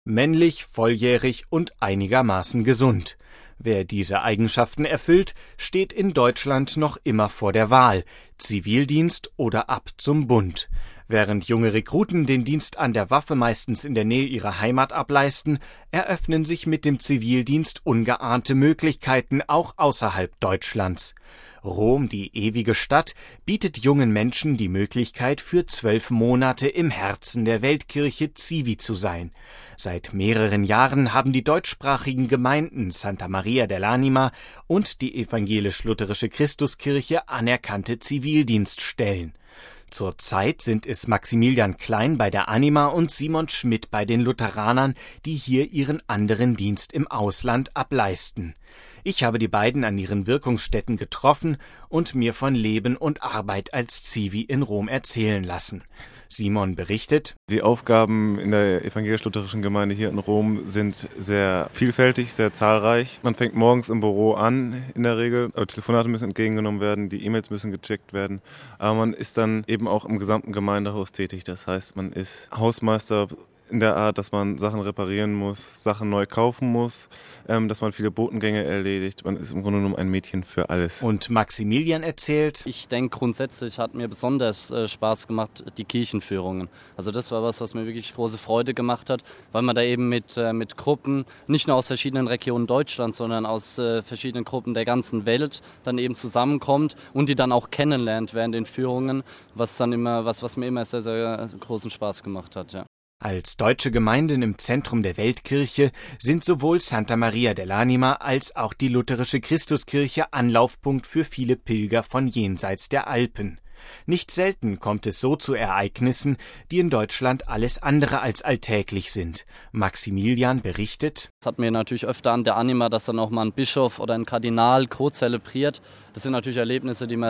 Männlich, volljährig und einigermaßen gesund. Wer diese Eigenschaften erfüllt, steht in Deutschland noch immer vor der Wahl: Zivildienst oder ab zum Bund. Während junge Rekruten den Dienst an der Waffe meistens in der Nähe ihrer Heimat ableisten, eröffnen sich mit dem Zivildienst ungeahnte Möglichkeiten auch außerhalb Deutschlands. Rom, die ewige Stadt, bietet jungen Menschen die Möglichkeit, für 12 Monate im Herzen der Weltkirche Zivi zu sein. Seit mehreren Jahren haben die deutschsprachigen Gemeinden Santa Maria dell'Anima und die evangelisch-lutherische Christuskirche anerkannte Zivildienststellen. Zurzeit sind es Maximilian Klein bei der Anima und Simon Schmidt bei den Lutheranern, die hier ihren anderen Dienst im Ausland ableisten. Ich habe die beiden an ihren Wirkungsstätten getroffen und mir von Leben und Arbeit als Zivi in Rom erzählen lassen. Simon berichtet: Die Aufgaben in der evangelisch-lutherischen Gemeinde hier in Rom sind sehr vielfältig, sehr zahlreich. Man fängt morgens im Büro an, in der Regel. Telefonate müssen entgegengenommen werden, die E-Mails müssen gecheckt werden. Aber man ist dann eben auch im gesamten Gemeindehaus tätig. Das heißt, man ist Hausmeister in der Art, dass man Sachen reparieren muss, Sachen neu kaufen muss, dass man viele Botengänge erledigt. Man ist im Grunde genommen ein Mädchen für alles. Und Maximilian erzählt: Ich denke, grundsätzlich hat mir besonders Spaß gemacht, die Kirchenführungen. Also das war was mir wirklich große Freude gemacht hat, weil man da eben mit Gruppen, nicht nur aus verschiedenen Regionen Deutschlands, sondern aus verschiedenen Gruppen der ganzen Welt dann eben zusammenkommt und die dann auch kennenlernt während den Führungen, was mir immer sehr, sehr großen Spaß gemacht hat, ja. Als deutsche Gemeinden im Zentrum der Weltkirche sind sowohl Santa Maria dell'Anima als auch die lutherische Christuskirche Anlaufpunkt für viele Pilger von jenseits der Alpen. Nicht selten kommt es so zu Ereignissen, die in Deutschland alles andere als alltäglich sind. Maximilian berichtet: Das hat mir natürlich öfter an der Anima, dass dann auch mal ein Bischof oder ein Kardinal co-zelebriert. Das sind natürlich Erlebnisse, die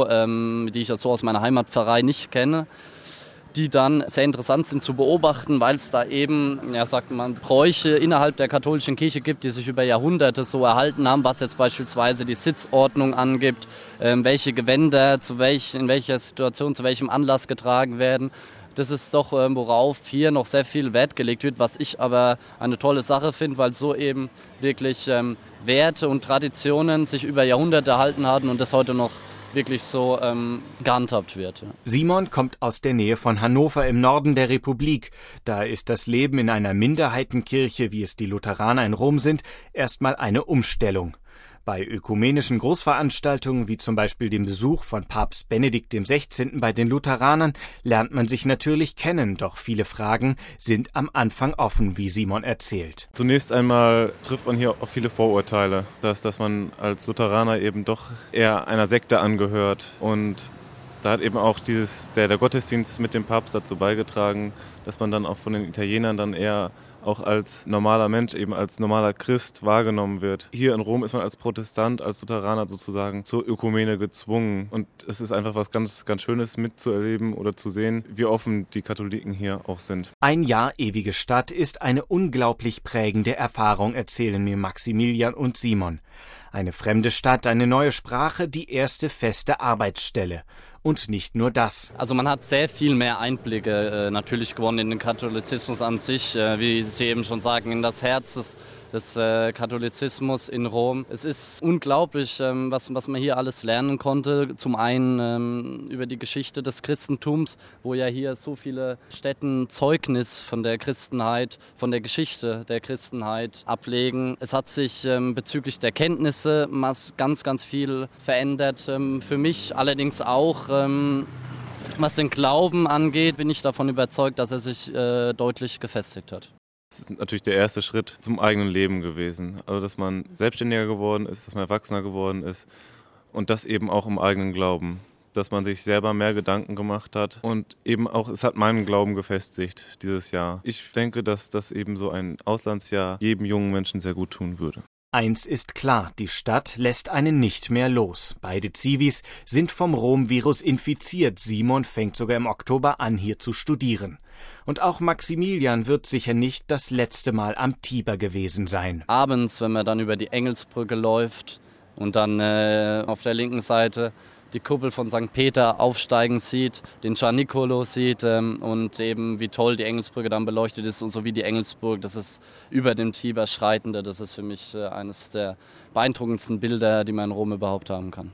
ich so aus meiner Heimatpfarrei nicht kenne, die dann sehr interessant sind zu beobachten, weil es da eben, Bräuche innerhalb der katholischen Kirche gibt, die sich über Jahrhunderte so erhalten haben, was jetzt beispielsweise die Sitzordnung angibt, welche Gewänder in welcher Situation, zu welchem Anlass getragen werden. Das ist doch, worauf hier noch sehr viel Wert gelegt wird, was ich aber eine tolle Sache finde, weil so eben wirklich Werte und Traditionen sich über Jahrhunderte erhalten haben und das heute noch wirklich so gehandhabt wird. Ja. Simon kommt aus der Nähe von Hannover im Norden der Republik. Da ist das Leben in einer Minderheitenkirche, wie es die Lutheraner in Rom sind, erstmal eine Umstellung. Bei ökumenischen Großveranstaltungen, wie zum Beispiel dem Besuch von Papst Benedikt XVI. Bei den Lutheranern, lernt man sich natürlich kennen, doch viele Fragen sind am Anfang offen, wie Simon erzählt. Zunächst einmal trifft man hier auf viele Vorurteile, dass man als Lutheraner eben doch eher einer Sekte angehört, und da hat eben auch der Gottesdienst mit dem Papst dazu beigetragen, dass man dann auch von den Italienern dann eher auch als normaler Mensch, eben als normaler Christ wahrgenommen wird. Hier in Rom ist man als Protestant, als Lutheraner sozusagen zur Ökumene gezwungen. Und es ist einfach was ganz, ganz Schönes mitzuerleben oder zu sehen, wie offen die Katholiken hier auch sind. Ein Jahr ewige Stadt ist eine unglaublich prägende Erfahrung, erzählen mir Maximilian und Simon. Eine fremde Stadt, eine neue Sprache, die erste feste Arbeitsstelle. Und nicht nur das. Also man hat sehr viel mehr Einblicke natürlich gewonnen in den Katholizismus an sich, wie Sie eben schon sagen, in das Herz des Katholizismus in Rom. Es ist unglaublich, was man hier alles lernen konnte. Zum einen über die Geschichte des Christentums, wo ja hier so viele Stätten Zeugnis von der Christenheit, von der Geschichte der Christenheit ablegen. Es hat sich bezüglich der Kenntnisse ganz, ganz viel verändert. Für mich allerdings auch, was den Glauben angeht, bin ich davon überzeugt, dass er sich deutlich gefestigt hat. Das ist natürlich der erste Schritt zum eigenen Leben gewesen. Also, dass man selbstständiger geworden ist, dass man erwachsener geworden ist und das eben auch im eigenen Glauben. Dass man sich selber mehr Gedanken gemacht hat und eben auch, es hat meinen Glauben gefestigt dieses Jahr. Ich denke, dass das eben so ein Auslandsjahr jedem jungen Menschen sehr gut tun würde. Eins ist klar, die Stadt lässt einen nicht mehr los. Beide Zivis sind vom Rom-Virus infiziert. Simon fängt sogar im Oktober an, hier zu studieren. Und auch Maximilian wird sicher nicht das letzte Mal am Tiber gewesen sein. Abends, wenn man dann über die Engelsbrücke läuft und dann auf der linken Seite die Kuppel von St. Peter aufsteigen sieht, den Gian Nicolo sieht und eben wie toll die Engelsbrücke dann beleuchtet ist und so wie die Engelsburg, das ist über dem Tiber schreitende, das ist für mich eines der beeindruckendsten Bilder, die man in Rom überhaupt haben kann.